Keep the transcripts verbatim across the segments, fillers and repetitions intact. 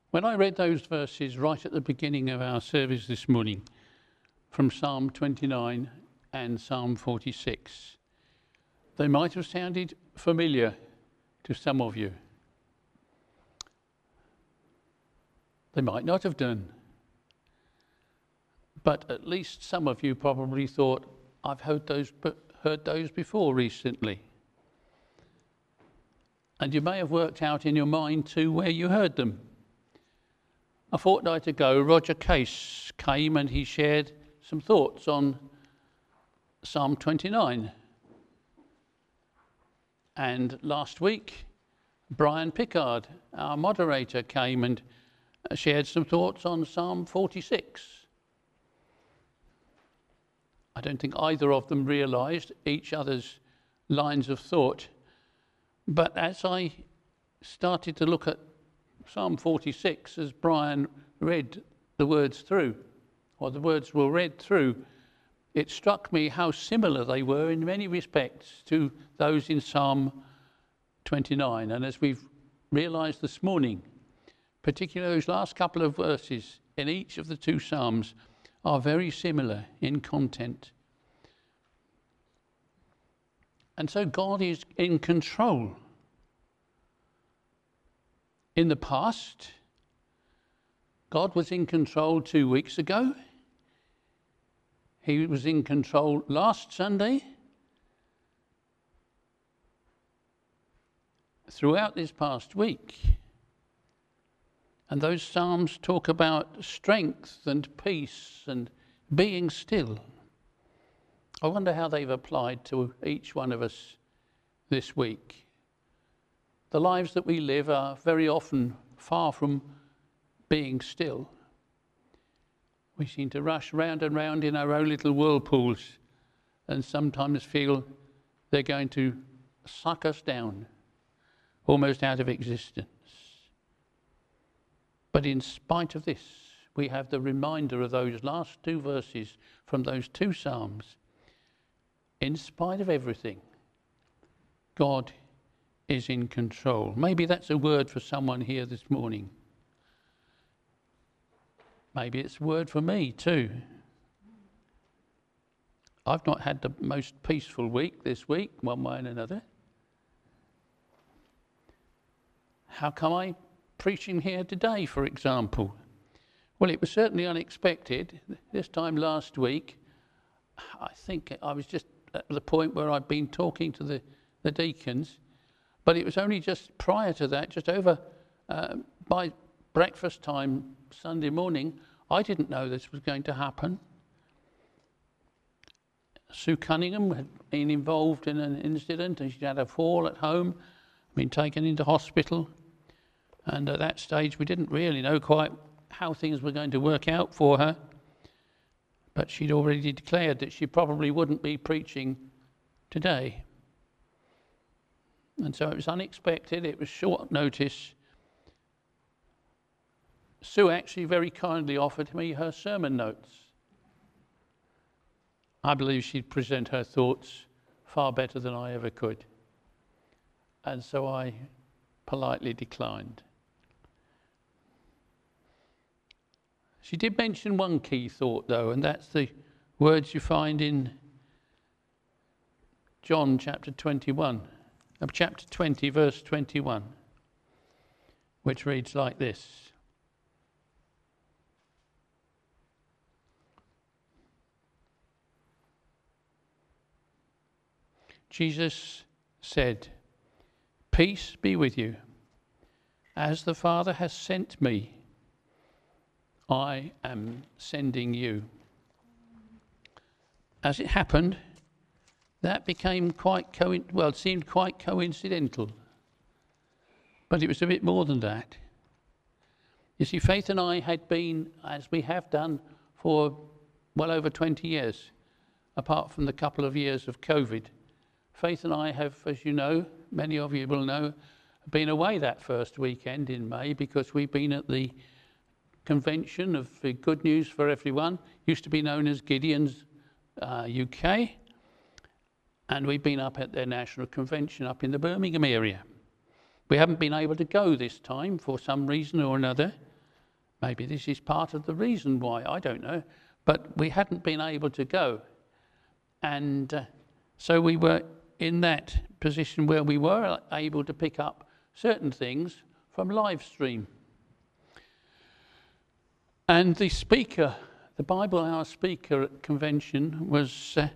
When I read those verses right at the beginning of our service this morning, from Psalm twenty-nine and Psalm forty-six, they might have sounded familiar to some of you. They might not have done. But at least some of you probably thought, I've heard those, heard those before recently. And you may have worked out in your mind too where you heard them. A fortnight ago, Roger Case came and he shared some thoughts on Psalm twenty-nine. And last week, Brian Pickard, our moderator, came and shared some thoughts on Psalm forty-six. I don't think either of them realised each other's lines of thought. But as I started to look at Psalm forty-six, as Brian read the words through, or the words were read through, it struck me how similar they were in many respects to those in Psalm twenty-nine. And as we've realised this morning, particularly those last couple of verses in each of the two Psalms are very similar in content. And so God is in control. In the past, God was in control two weeks ago. He was in control last Sunday. Throughout this past week. And those Psalms talk about strength and peace and being still. I wonder how they've applied to each one of us this week. The lives that we live are very often far from being still. We seem to rush round and round in our own little whirlpools and sometimes feel they're going to suck us down, almost out of existence. But in spite of this, we have the reminder of those last two verses from those two Psalms. In spite of everything, God is in control. Maybe that's a word for someone here this morning. Maybe it's a word for me too. I've not had the most peaceful week this week, one way and another. How come I preaching here today, for example? Well, it was certainly unexpected. This time last week, I think I was just at the point where I'd been talking to the, the deacons, but it was only just prior to that, just over uh, by breakfast time Sunday morning, I didn't know this was going to happen. Sue Cunningham had been involved in an incident, and she had a fall at home, been taken into hospital. And at that stage, we didn't really know quite how things were going to work out for her. But she'd already declared that she probably wouldn't be preaching today. And so it was unexpected, it was short notice. Sue actually very kindly offered me her sermon notes. I believe she'd present her thoughts far better than I ever could. And so I politely declined. She did mention one key thought, though, and that's the words you find in John chapter twenty-one, uh, chapter twenty, verse twenty-one, which reads like this. Jesus said, "Peace be with you. As the Father has sent me, I am sending you." As it happened, that became quite co- well, it seemed quite coincidental. But it was a bit more than that. You see, Faith and I had been, as we have done for well over twenty years, apart from the couple of years of COVID. Faith and I have, as you know, many of you will know, been away that first weekend in May because we've been at the convention of the Good News for Everyone, used to be known as Gideon's uh, U K, and we've been up at their national convention up in the Birmingham area. We haven't been able to go this time for some reason or another, Maybe this is part of the reason why, I don't know. But we hadn't been able to go. And uh, so we were in that position where we were able to pick up certain things from live stream. And the speaker, the Bible Hour speaker at convention was uh,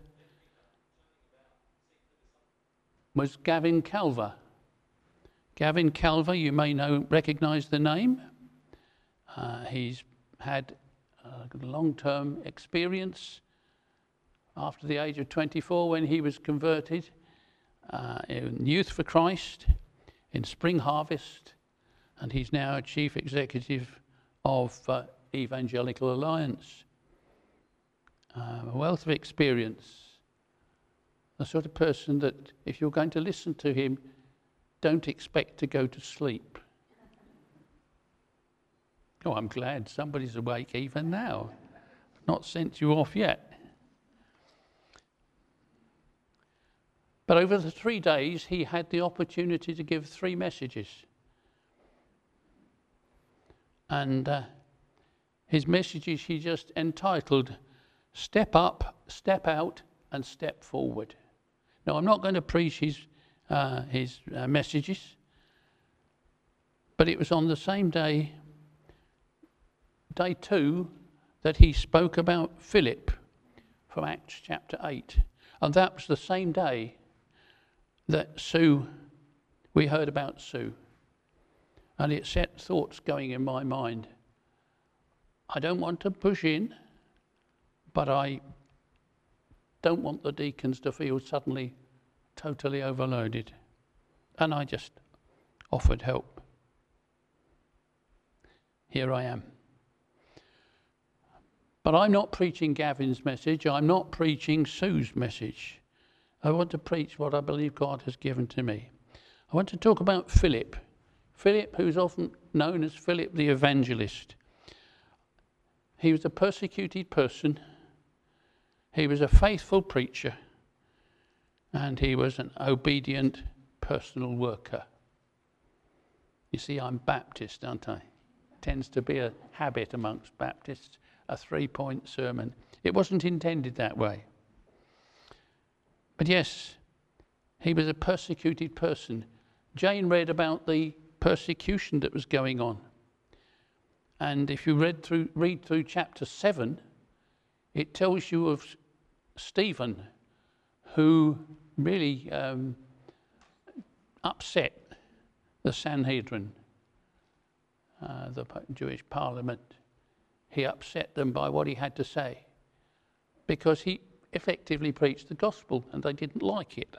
was Gavin Calver. Gavin Calver, you may know, recognise the name. Uh, he's had a long-term experience after the age of twenty-four when he was converted uh, in Youth for Christ, in Spring Harvest, and he's now a chief executive of uh, Evangelical Alliance. Uh, a wealth of experience. The sort of person that if you're going to listen to him, don't expect to go to sleep. Oh, I'm glad somebody's awake even now. Not sent you off yet. But over the three days, he had the opportunity to give three messages. And uh, his messages he just entitled, Step Up, Step Out, and Step Forward. Now, I'm not going to preach his, uh, his uh, messages, but it was on the same day, day two, that he spoke about Philip from Acts chapter eight. And that was the same day that Sue, we heard about Sue. And it set thoughts going in my mind. I don't want to push in, but I don't want the deacons to feel suddenly totally overloaded. And I just offered help. Here I am. But I'm not preaching Gavin's message. I'm not preaching Sue's message. I want to preach what I believe God has given to me. I want to talk about Philip. Philip, who's often known as Philip the Evangelist. He was a persecuted person. He was a faithful preacher. And he was an obedient personal worker. You see, I'm Baptist, aren't I? Tends to be a habit amongst Baptists. A three-point sermon. It wasn't intended that way. But yes, he was a persecuted person. Jane read about the persecution that was going on. And if you read through, read through chapter seven, it tells you of Stephen, who really um, upset the Sanhedrin, uh, the Jewish parliament. He upset them by what he had to say because he effectively preached the gospel and they didn't like it.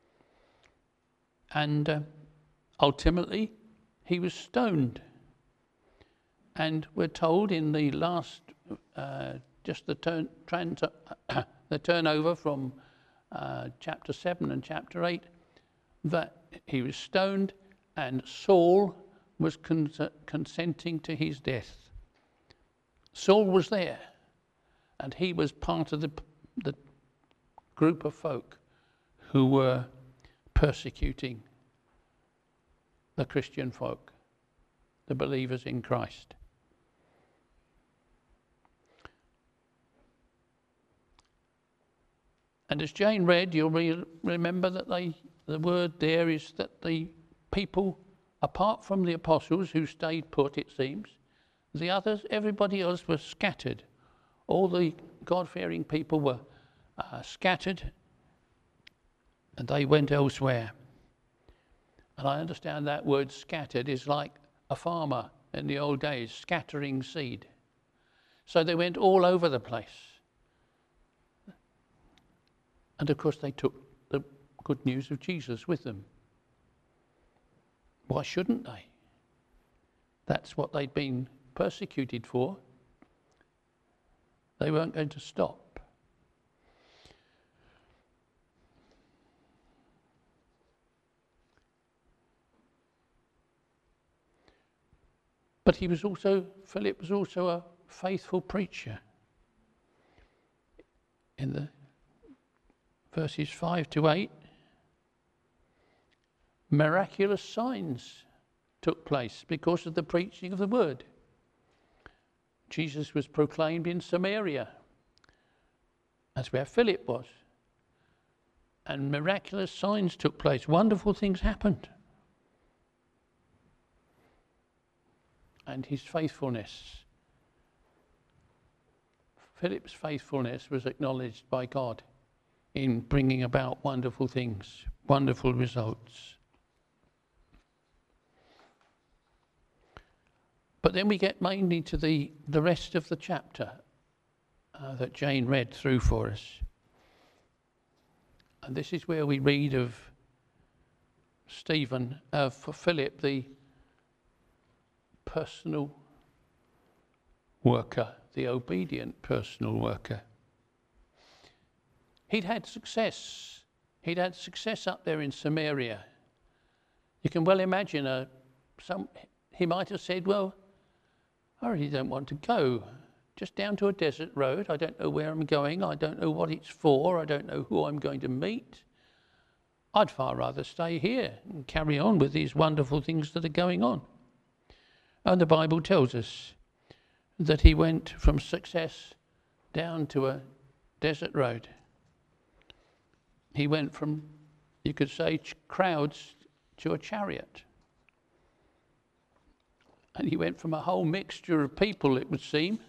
And uh, ultimately, he was stoned. And we're told in the last, uh, just the, turn, trans, uh, the turnover from uh, chapter seven and chapter eight, that he was stoned and Saul was cons- consenting to his death. Saul was there, and he was part of the, the group of folk who were persecuting the Christian folk, the believers in Christ. And as Jane read, you'll re- remember that they, the word there is that the people, apart from the apostles who stayed put, it seems, the others, everybody else was scattered. All the God-fearing people were uh, scattered and they went elsewhere. And I understand that word scattered is like a farmer in the old days, scattering seed. So they went all over the place. And of course they took the good news of Jesus with them. Why shouldn't they? That's what they'd been persecuted for. They weren't going to stop. But he was also, Philip was also a faithful preacher. In the verses five to eight, miraculous signs took place because of the preaching of the word. Jesus was proclaimed in Samaria. That's where Philip was. And miraculous signs took place. Wonderful things happened. And his faithfulness, Philip's faithfulness was acknowledged by God in bringing about wonderful things, wonderful results. But then we get mainly to the, the rest of the chapter uh, that Jane read through for us. And this is where we read of Stephen, uh, for Philip, the personal worker, the obedient personal worker. He'd had success. He'd had success up there in Samaria. You can well imagine a, some, he might have said, well, I really don't want to go. Just down to a desert road. I don't know where I'm going. I don't know what it's for. I don't know who I'm going to meet. I'd far rather stay here and carry on with these wonderful things that are going on. And the Bible tells us that he went from success down to a desert road. He went from, you could say, crowds to a chariot. And he went from a whole mixture of people, it would seem.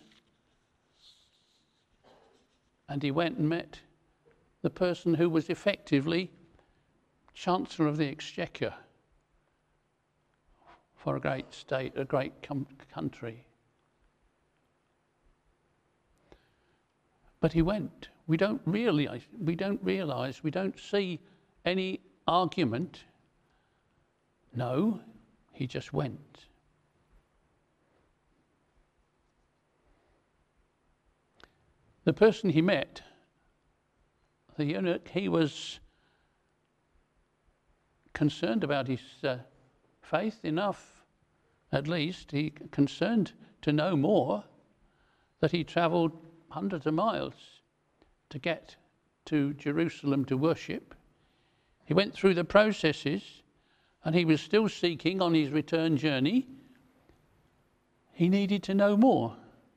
And he went and met the person who was effectively Chancellor of the Exchequer for a great state, a great com- country. But he went. We don't realize, we don't realize, we don't see any argument. No, he just went. The person he met, the eunuch, he was concerned about his uh, faith enough, at least. He concerned to know more, that he travelled hundreds of miles to get to Jerusalem to worship. He went through the processes, and he was still seeking on his return journey. He needed to know more.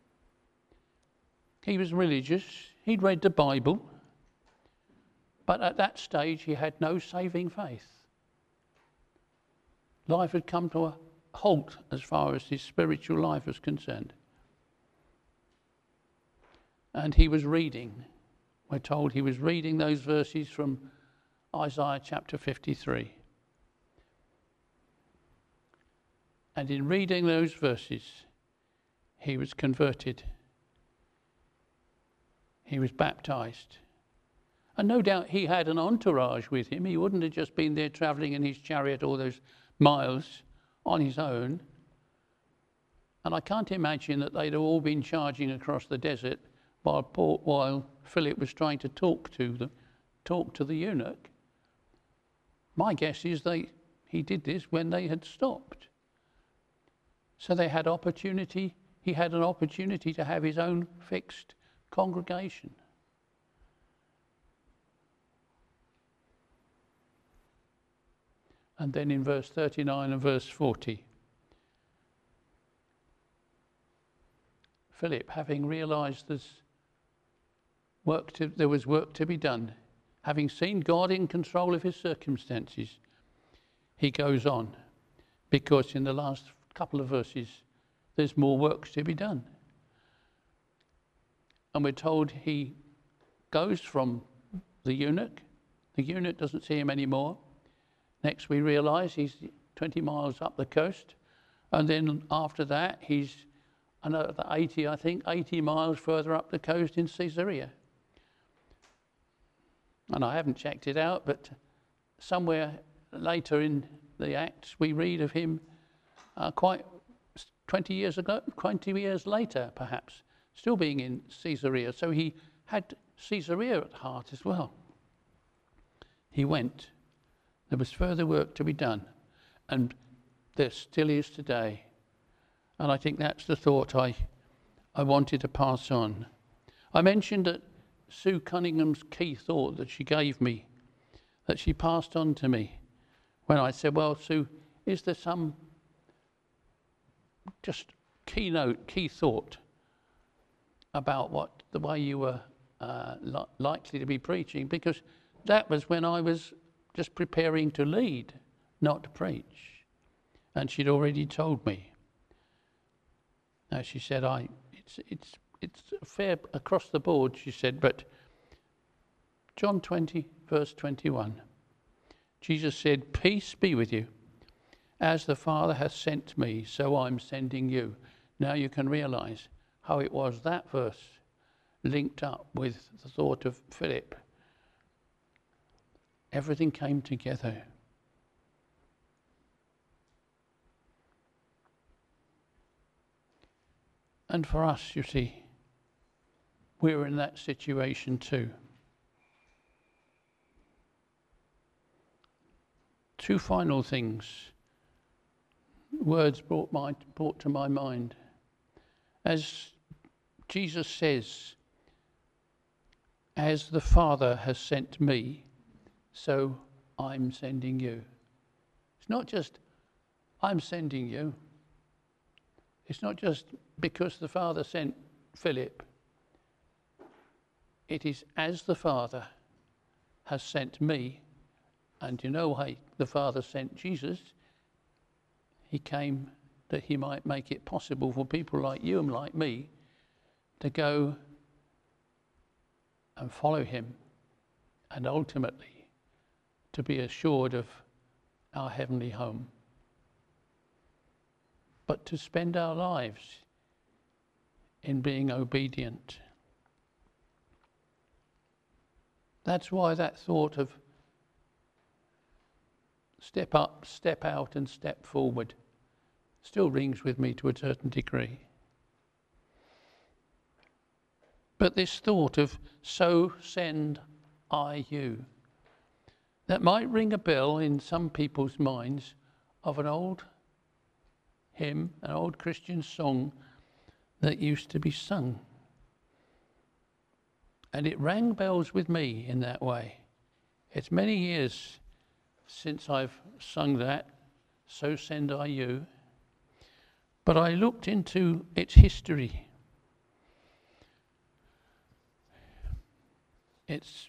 He was religious, he'd read the Bible, but at that stage he had no saving faith. Life had come to a halt as far as his spiritual life was concerned. And he was reading, we're told he was reading those verses from Isaiah chapter fifty-three. And in reading those verses, he was converted. He was baptized. And no doubt he had an entourage with him. He wouldn't have just been there travelling in his chariot all those miles on his own. And I can't imagine that they'd all been charging across the desert while, Paul, while Philip was trying to talk to them, talk to the eunuch. My guess is they he did this when they had stopped. So they had opportunity. He had an opportunity to have his own fixed congregation. And then in verse thirty-nine and verse forty, Philip, having realized there's work to, there was work to be done, having seen God in control of his circumstances, he goes on, because in the last couple of verses there's more work to be done. And we're told he goes from the eunuch. The eunuch doesn't see him anymore. Next we realise he's twenty miles up the coast. And then after that he's another eighty, I think, eighty miles further up the coast in Caesarea. And I haven't checked it out, but somewhere later in the Acts we read of him uh, quite twenty years ago, twenty years later perhaps, still being in Caesarea. So he had Caesarea at heart as well. He went. There was further work to be done. And there still is today. And I think that's the thought I, I wanted to pass on. I mentioned that Sue Cunningham's key thought that she gave me, that she passed on to me, when I said, well, Sue, is there some just keynote, key thought about what the way you were uh, li- likely to be preaching, because that was when I was just preparing to lead, not to preach. And she'd already told me. Now she said, "I it's it's it's fair across the board," she said, but John twenty, verse twenty-one, Jesus said, "Peace be with you. As the Father has sent me, so I'm sending you." Now you can realize how it was that verse linked up with the thought of Philip. Everything came together. And for us, you see, we're in that situation too. Two final things, words brought, my, brought to my mind. As Jesus says, "As the Father has sent me, so I'm sending you." It's not just, "I'm sending you." It's not just because the Father sent Philip. It is as the Father has sent me. And you know why the Father sent Jesus? He came that he might make it possible for people like you and like me to go and follow him, and ultimately to be assured of our heavenly home. But to spend our lives in being obedient. That's why that thought of step up, step out and step forward still rings with me to a certain degree. But this thought of "so send I you," that might ring a bell in some people's minds of an old hymn, an old Christian song that used to be sung. And it rang bells with me in that way. It's many years since I've sung that, "So send I you." But I looked into its history. It's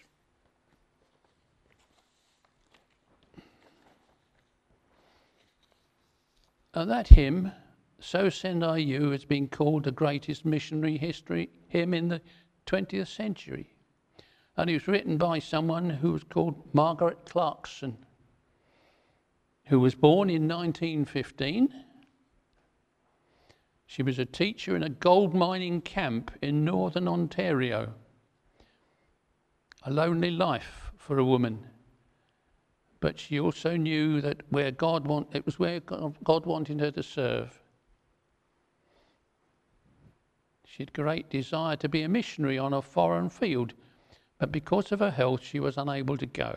and that hymn, "So Send I You," has been called the greatest missionary history hymn in the twentieth century. And it was written by someone who was called Margaret Clarkson, who was born in nineteen fifteen. She was a teacher in a gold mining camp in northern Ontario. A lonely life for a woman. But she also knew that where God want, it was where God wanted her to serve. She had great desire to be a missionary on a foreign field, but because of her health, she was unable to go.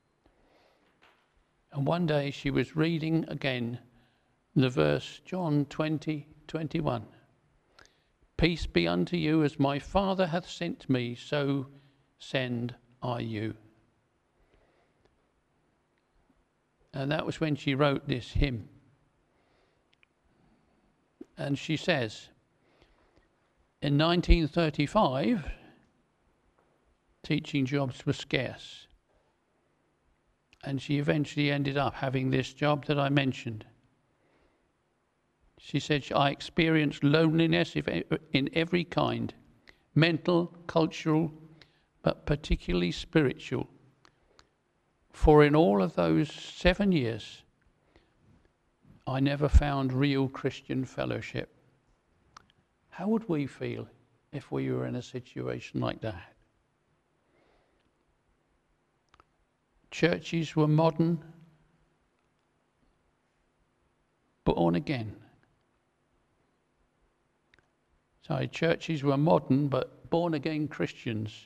And one day she was reading again the verse, John twenty, twenty-one. "Peace be unto you, as my Father hath sent me, so send I you." And that was when she wrote this hymn. And she says, in nineteen thirty-five, teaching jobs were scarce. And she eventually ended up having this job that I mentioned. She said, "I experienced loneliness in every kind, mental, cultural, but particularly spiritual. For in all of those seven years, I never found real Christian fellowship." How would we feel if we were in a situation like that? Churches were modern, born again. Sorry, churches were modern, but born again Christians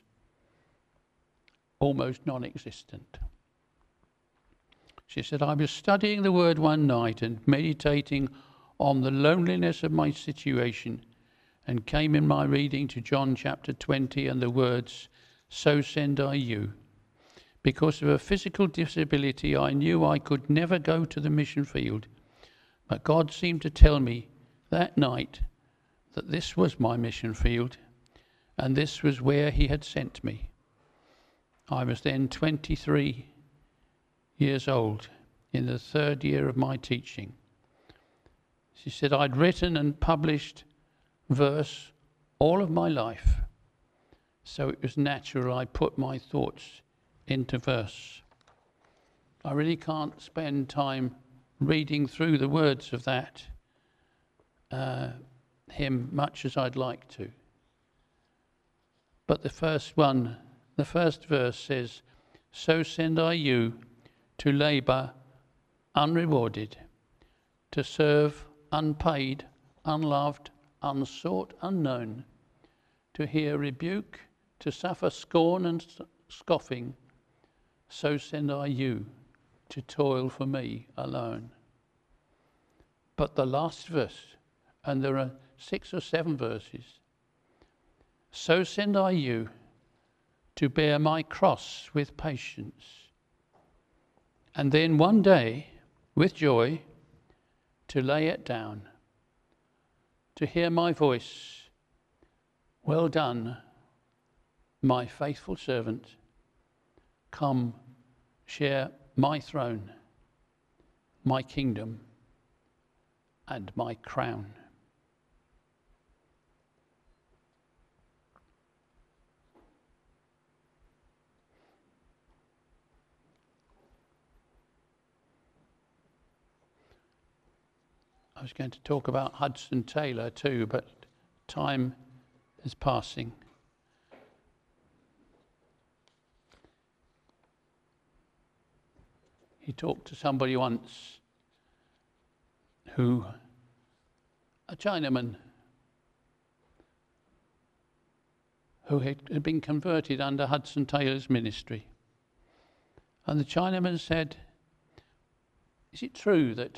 almost non-existent. She said, "I was studying the word one night and meditating on the loneliness of my situation, and came in my reading to John chapter twenty and the words, 'So send I you.' Because of a physical disability, I knew I could never go to the mission field, but God seemed to tell me that night that this was my mission field, and this was where he had sent me. I was then twenty-three years old, in the third year of my teaching. She said, I'd written and published verse all of my life, so it was natural I put my thoughts into verse. I really can't spend time reading through the words of that uh, hymn much as I'd like to. But the first one, the first verse says, so send I you to labour unrewarded, to serve unpaid, unloved, unsought, unknown, to hear rebuke, to suffer scorn and scoffing, so send I you to toil for me alone. But the last verse, and there are six or seven verses, so send I you to bear my cross with patience, and then one day, with joy, to lay it down, to hear my voice, well done, my faithful servant, come share my throne, my kingdom, and my crown. I was going to talk about Hudson Taylor too, but time is passing. He talked to somebody once who, a Chinaman, who had been converted under Hudson Taylor's ministry. And the Chinaman said, is it true that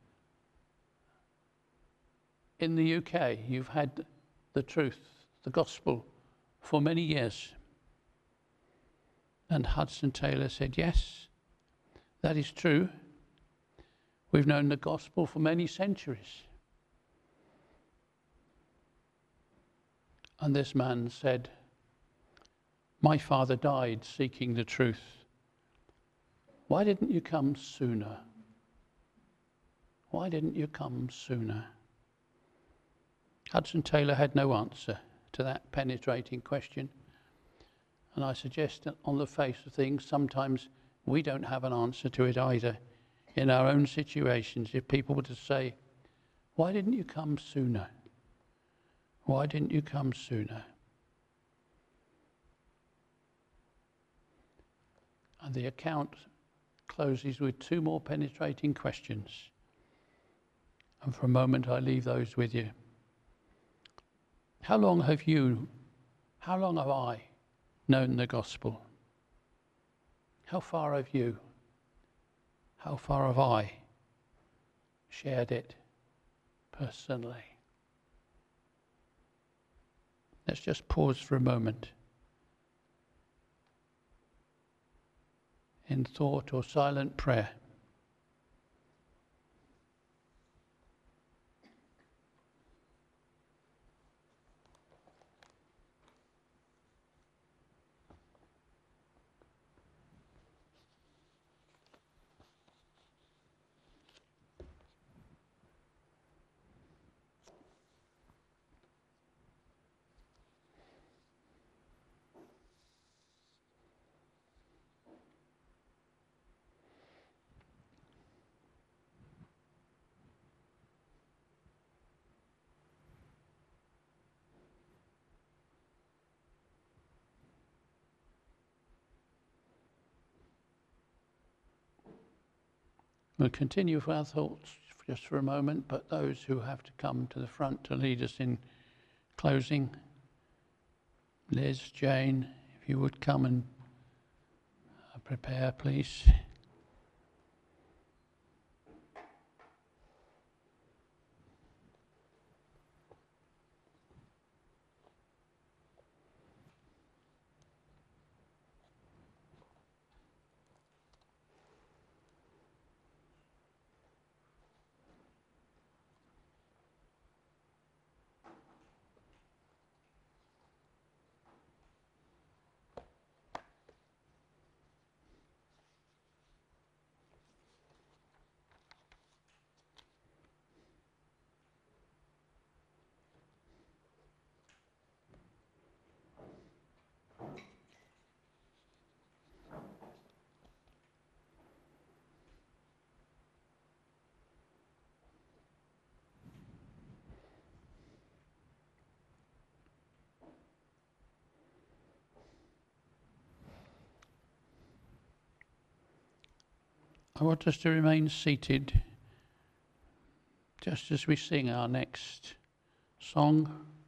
in the U K you've had the truth, the gospel, for many years? And Hudson Taylor said, yes, that is true. We've known the gospel for many centuries. And this man said, my father died seeking the truth. Why didn't you come sooner? Why didn't you come sooner? Hudson Taylor had no answer to that penetrating question. And I suggest that on the face of things, sometimes we don't have an answer to it either in our own situations. If people were to say, why didn't you come sooner? Why didn't you come sooner? And the account closes with two more penetrating questions. And for a moment, I leave those with you. How long have you, how long have I known the gospel? How far have you, how far have I shared it personally? Let's just pause for a moment in thought or silent prayer. We'll continue with our thoughts just for a moment, but those who have to come to the front to lead us in closing, Liz, Jane, if you would come and prepare, please. I want us to remain seated just as we sing our next song.